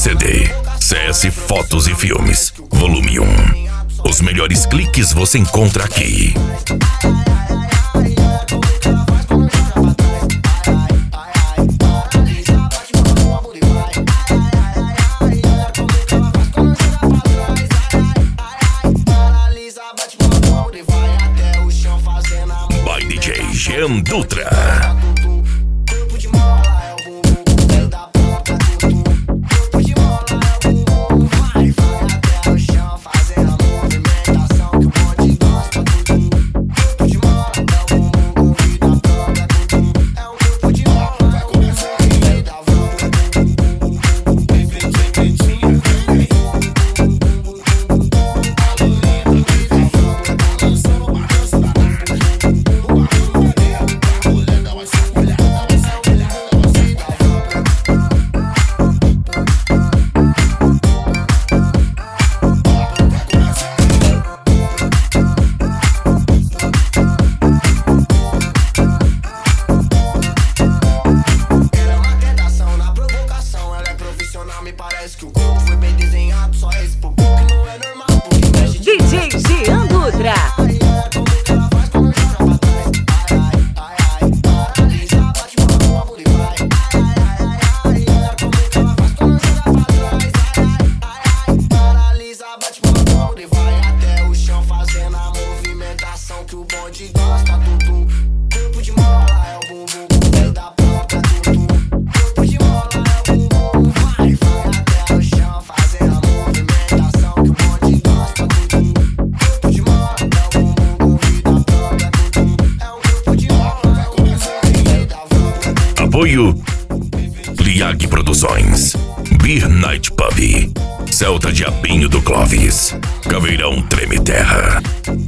CD. CS Fotos e Filmes, volume 1. Os melhores cliques você encontra aqui. By DJ Jean Dutra. DJ Jean Dutra. Apoio Liag Produções, Beer Night Pub, Celta Diabinho do Clóvis, Caveirão Treme Terra.